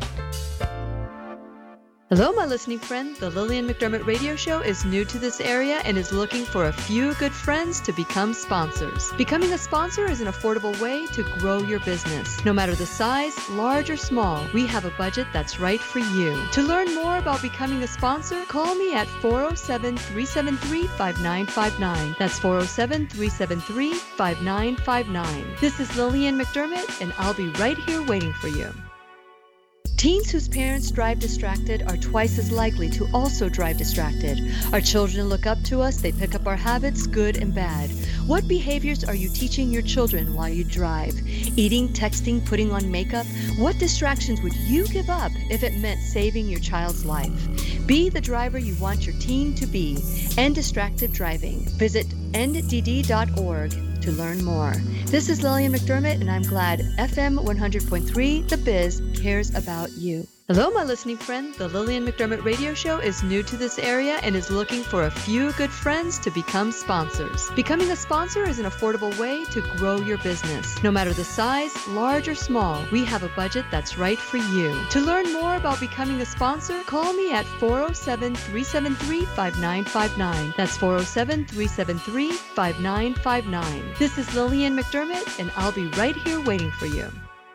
Hello, my listening friend. The Lillian McDermott Radio Show is new to this area and is looking for a few good friends to become sponsors. Becoming a sponsor is an affordable way to grow your business. No matter the size, large or small, we have a budget that's right for you. To learn more about becoming a sponsor, call me at four oh seven, three seven three, five nine five nine. That's four oh seven, three seven three, five nine five nine. This is Lillian McDermott, and I'll be right here waiting for you. Teens whose parents drive distracted are twice as likely to also drive distracted. Our children look up to us, they pick up our habits, good and bad. What behaviors are you teaching your children while you drive? Eating, texting, putting on makeup? What distractions would you give up if it meant saving your child's life? Be the driver you want your teen to be. End distracted driving. Visit end d d dot org to learn more. This is Lillian McDermott, and I'm glad F M one hundred point three, The Biz, cares about you. Hello, my listening friend. The Lillian McDermott Radio Show is new to this area and is looking for a few good friends to become sponsors. Becoming a sponsor is an affordable way to grow your business. No matter the size, large or small, we have a budget that's right for you. To learn more about becoming a sponsor, call me at four oh seven, three seven three, five nine five nine. That's four oh seven, three seven three, five nine five nine. This is Lillian McDermott, and I'll be right here waiting for you.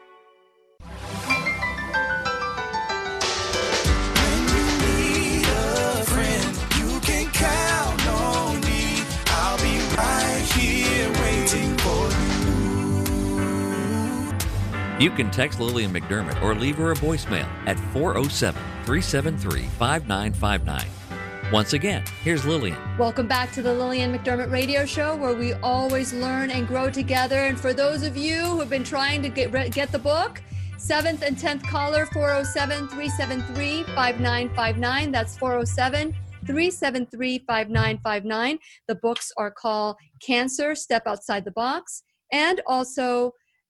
You can text Lillian McDermott or leave her a voicemail at four oh seven, three seven three, five nine five nine. Once again, here's Lillian. Welcome back to the Lillian McDermott Radio Show, where we always learn and grow together. And for those of you who have been trying to get get the book, seventh and tenth caller, four oh seven, three seven three, five nine five nine. That's four oh seven, three seven three, five nine five nine. The books are called Cancer, Step Outside the Box, and also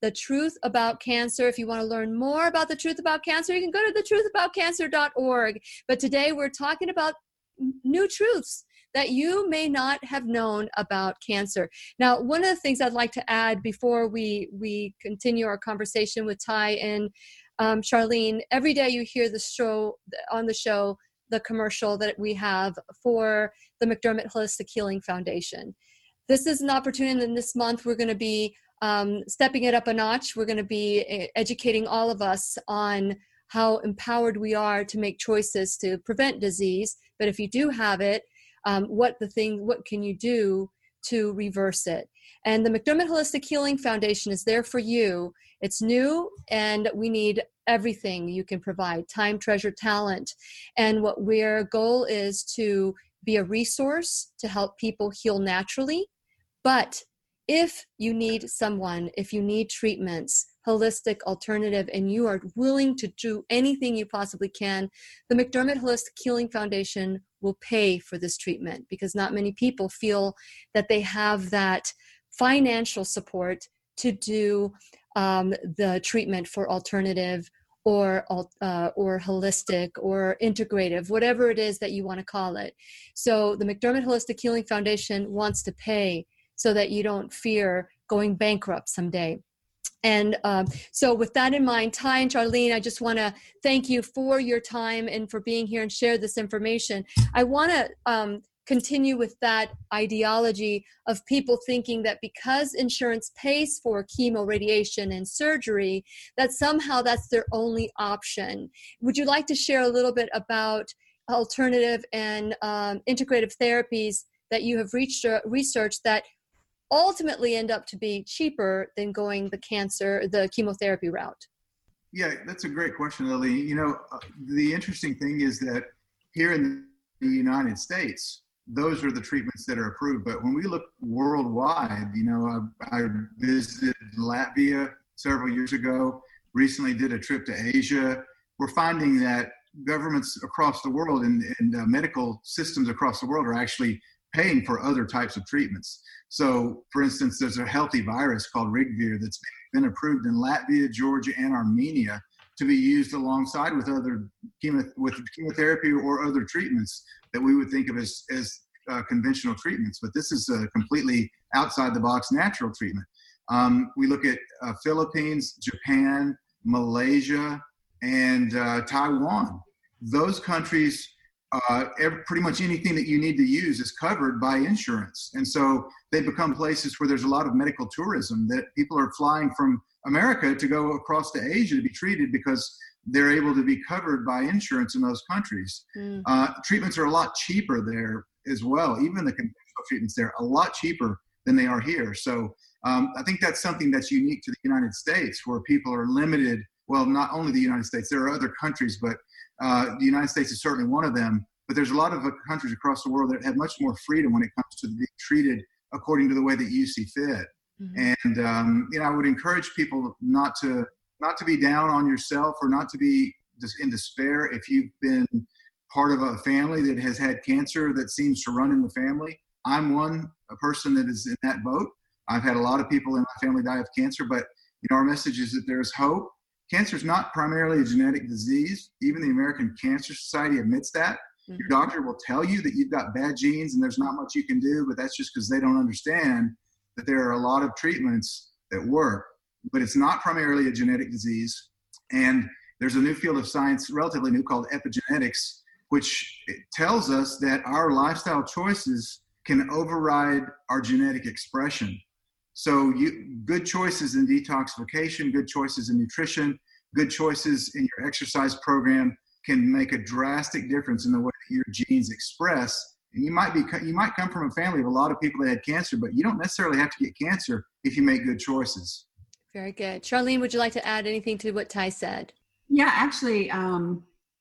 The Truth About Cancer. If you want to learn more about the truth about cancer, you can go to the truth about cancer dot org. But today we're talking about new truths that you may not have known about cancer. Now, one of the things I'd like to add before we, we continue our conversation with Ty and um, Charlene, every day you hear the show on the show, the commercial that we have for the McDermott Holistic Healing Foundation. This is an opportunity, and this month we're going to be um, stepping it up a notch. We're going to be educating all of us on how empowered we are to make choices to prevent disease. But if you do have it, um, what the thing, what can you do to reverse it? And the McDermott Holistic Healing Foundation is there for you. It's new, and we need everything you can provide: time, treasure, talent. And what our goal is to be a resource to help people heal naturally. But if you need someone, if you need treatments, holistic, alternative, and you are willing to do anything you possibly can, the McDermott Holistic Healing Foundation will pay for this treatment, because not many people feel that they have that financial support to do um, the treatment for alternative or uh, or holistic or integrative, whatever it is that you want to call it. So the McDermott Holistic Healing Foundation wants to pay so that you don't fear going bankrupt someday. And um, so with that in mind, Ty and Charlene, I just want to thank you for your time and for being here and share this information. I want to um, continue with that ideology of people thinking that because insurance pays for chemo, radiation, and surgery, that somehow that's their only option. Would you like to share a little bit about alternative and um, integrative therapies that you have reached, uh, researched that ultimately end up to be cheaper than going the cancer, the chemotherapy route? Yeah, that's a great question, Lily. You know, uh, the interesting thing is that here in the United States, those are the treatments that are approved. But when we look worldwide, you know, I, I visited Latvia several years ago, recently did a trip to Asia. We're finding that governments across the world and, and uh, medical systems across the world are actually paying for other types of treatments. So, for instance, there's a healthy virus called Rigvir that's been approved in Latvia, Georgia, and Armenia to be used alongside with other chemo, with chemotherapy or other treatments that we would think of as, as uh, conventional treatments. But this is a completely outside-the-box natural treatment. Um, we look at uh, Philippines, Japan, Malaysia, and uh, Taiwan. Those countries, uh, every, pretty much anything that you need to use is covered by insurance. And so they become places where there's a lot of medical tourism, that people are flying from America to go across to Asia to be treated because they're able to be covered by insurance in those countries. Mm. Uh, treatments are a lot cheaper there as well. Even the conventional treatments there are a lot cheaper than they are here. So um, I think that's something that's unique to the United States, where people are limited. Well, not only the United States, there are other countries, but uh, the United States is certainly one of them. But there's a lot of uh, countries across the world that have much more freedom when it comes to being treated according to the way that you see fit. Mm-hmm. And um, you know, I would encourage people not to not to be down on yourself, or not to be just in despair if you've been part of a family that has had cancer that seems to run in the family. I'm one a person that is in that boat. I've had a lot of people in my family die of cancer, but you know, our message is that there's hope. Cancer is not primarily a genetic disease. Even the American Cancer Society admits that. Mm-hmm. Your doctor will tell you that you've got bad genes and there's not much you can do, but that's just because they don't understand that there are a lot of treatments that work. But it's not primarily a genetic disease. And there's a new field of science, relatively new, called epigenetics, which tells us that our lifestyle choices can override our genetic expression. So you, good choices in detoxification, good choices in nutrition, good choices in your exercise program can make a drastic difference in the way that your genes express. And you might be, you might come from a family of a lot of people that had cancer, but you don't necessarily have to get cancer if you make good choices. Very good. Charlene, would you like to add anything to what Ty said? Yeah, actually, um,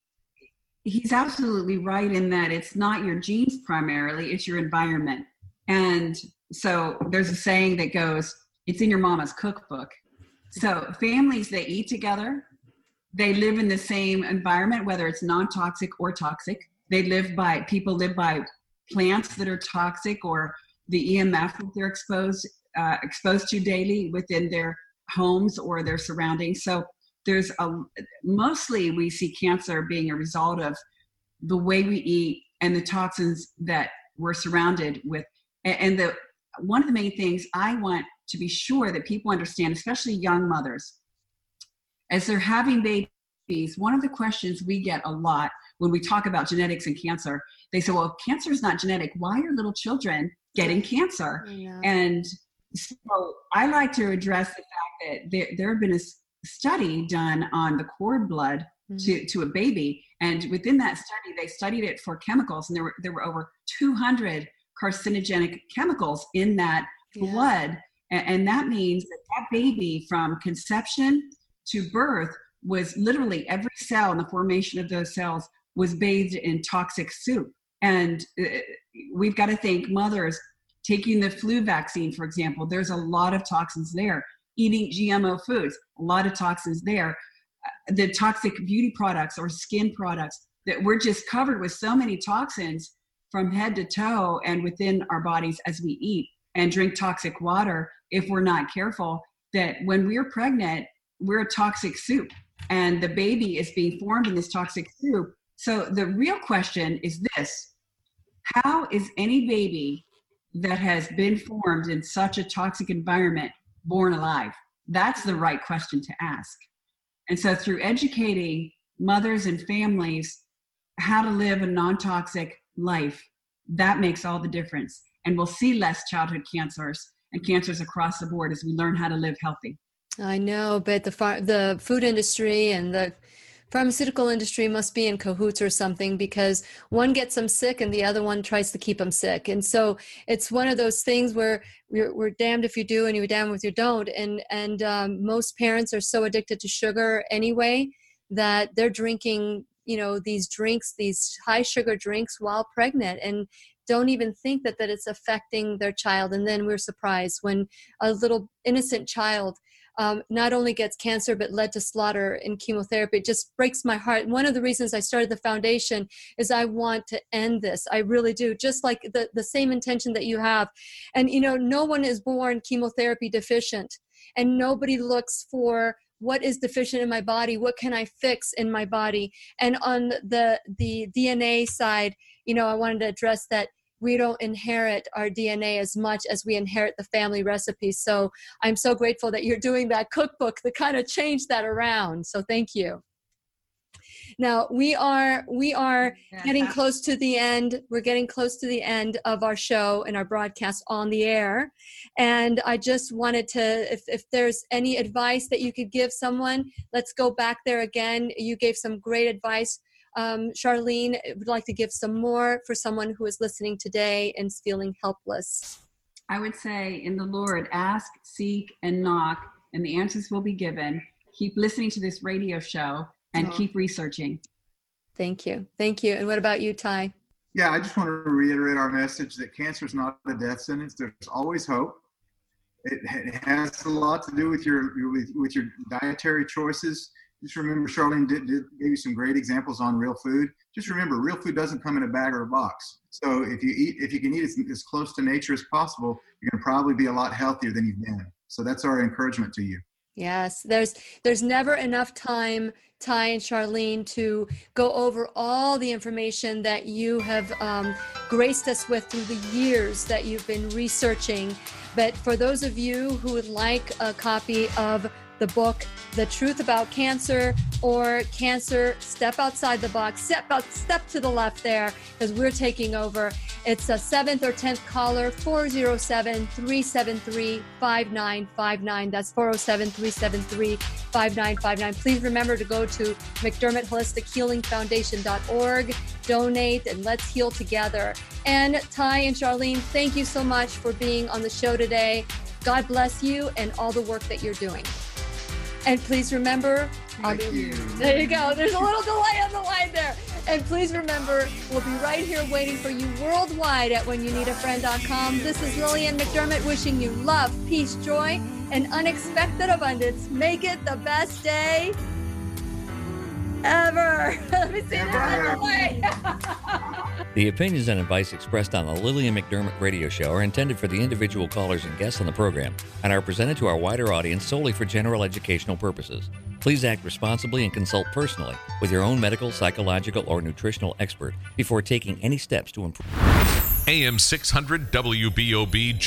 he's absolutely right in that it's not your genes primarily, it's your environment. And so there's a saying that goes, it's in your mama's cookbook. So families that eat together, they live in the same environment, whether it's non-toxic or toxic. They live by, people live by plants that are toxic, or the E M F that they're exposed, uh, exposed to daily within their homes or their surroundings. So there's a, mostly we see cancer being a result of the way we eat and the toxins that we're surrounded with. And the one of the main things I want to be sure that people understand, especially young mothers, as they're having babies, one of the questions we get a lot when we talk about genetics and cancer, they say, well, if cancer is not genetic, why are little children getting cancer? Yeah. And so I like to address the fact that there, there had been a study done on the cord blood mm-hmm. to, to a baby. And within that study, they studied it for chemicals. And there were, there were over two hundred carcinogenic chemicals in that yeah. blood. And, and that means that that baby from conception to birth was literally every cell in the formation of those cells was bathed in toxic soup. And uh, we've got to think mothers taking the flu vaccine, for example, there's a lot of toxins there. Eating G M O foods, a lot of toxins there. Uh, the toxic beauty products or skin products, that we're just covered with so many toxins from head to toe and within our bodies as we eat and drink toxic water if we're not careful, that when we're pregnant, we're a toxic soup and the baby is being formed in this toxic soup. So the real question is this: how is any baby that has been formed in such a toxic environment born alive? That's the right question to ask. And so through educating mothers and families how to live a non-toxic life, that makes all the difference. And we'll see less childhood cancers and cancers across the board as we learn how to live healthy. I know, but the far, the food industry and the pharmaceutical industry must be in cahoots or something, because one gets them sick and the other one tries to keep them sick. And so it's one of those things where we're, we're damned if you do and you're damned if you don't. And, and um, most parents are so addicted to sugar anyway that they're drinking, you know, these drinks, these high sugar drinks while pregnant, and don't even think that, that it's affecting their child. And then we're surprised when a little innocent child Um, not only gets cancer, but led to slaughter in chemotherapy. It just breaks my heart. One of the reasons I started the foundation is I want to end this. I really do. Just like the, the same intention that you have. And, you know, no one is born chemotherapy deficient, and nobody looks for what is deficient in my body. What can I fix in my body? And on the, the D N A side, you know, I wanted to address that we don't inherit our D N A as much as we inherit the family recipes. So I'm so grateful that you're doing that cookbook that kind of changed that around. So thank you. Now we are we are yeah. getting close to the end. We're getting close to the end of our show and our broadcast on the air. And I just wanted to, if, if there's any advice that you could give someone, let's go back there again. You gave some great advice. Um, Charlene would like to give some more for someone who is listening today and is feeling helpless. I would say in the Lord, ask, seek, and knock, and the answers will be given. Keep listening to this radio show and oh. keep researching. Thank you. Thank you. And what about you, Ty? Yeah, I just want to reiterate our message that cancer is not a death sentence. There's always hope. It, it has a lot to do with your with, with your dietary choices. Just remember, Charlene did, did gave you some great examples on real food. Just remember, real food doesn't come in a bag or a box. So if you eat, if you can eat as, as close to nature as possible, you're going to probably be a lot healthier than you've been. So that's our encouragement to you. Yes, there's there's never enough time, Ty and Charlene, to go over all the information that you have um, graced us with through the years that you've been researching. But for those of you who would like a copy of the book, The Truth About Cancer, or Cancer, Step Outside the Box, step out, step to the left there, because we're taking over. It's a seventh or tenth caller, four oh seven, three seven three, five nine five nine. That's four oh seven, three seven three, five nine five nine. Please remember to go to McDermott Holistic Healing Foundation dot org, donate, and let's heal together. And Ty and Charlene, thank you so much for being on the show today. God bless you and all the work that you're doing. And please remember, I'll be, you. There you go. There's a little delay on the line there. And please remember, we'll be right here waiting for you worldwide at when you need a friend dot com. This is Lillian McDermott wishing you love, peace, joy, and unexpected abundance. Make it the best day ever. Let me see that way. The opinions and advice expressed on the Lillian McDermott radio show are intended for the individual callers and guests on the program and are presented to our wider audience solely for general educational purposes. Please act responsibly and consult personally with your own medical, psychological, or nutritional expert before taking any steps to improve. A M six hundred W B O B